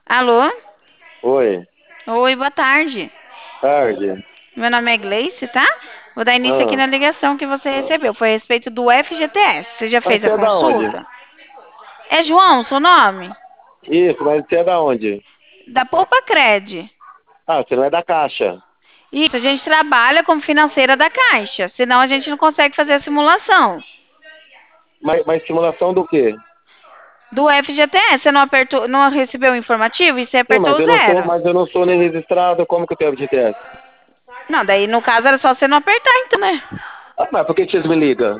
Alô? Oi, Oi, boa tarde. tarde. Meu nome é Gleice, tá? Vou dar início aqui Ah, na ligação que você recebeu. Foi a respeito do FGTS. Você já mas fez você a é da onde? consulta? É João, seu nome? Isso, mas você é da onde? Da Poupa Cred. Ah, você não é da Caixa. Isso, a gente trabalha como financeira da Caixa. Senão a gente não consegue fazer a simulação. Mas simulação do quê? Do FGTS, você não apertou, não recebeu o informativo e você Sim, apertou o zero. mas eu não sou nem registrado, como que eu tenho FGTS? Não, daí no caso era só você não apertar, então, né? Ah, mas por que que vocês me ligam?